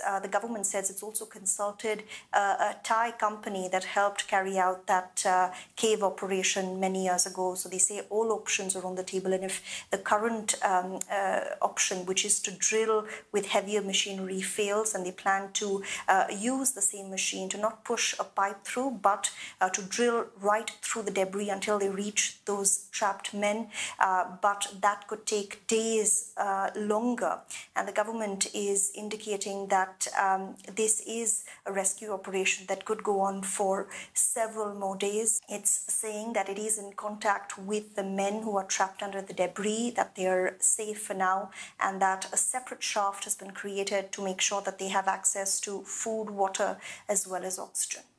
the government says it's also consulted a Thai company that helped carry out that cave operation many years ago. So they say all options are on the table, and if the current option, which is to drill with heavier machinery, fails, and they plan to use the same machine to not push a pipe through, but to drill right through the debris until they reach those trapped men, but that could take days longer. And the government is indicating that this is a rescue operation that could go on for several more days. It's saying that it is in contact with the men who are trapped under the debris, that they are safe for now, and that a separate shaft has been created to make sure that they have access to food, water, as well as oxygen.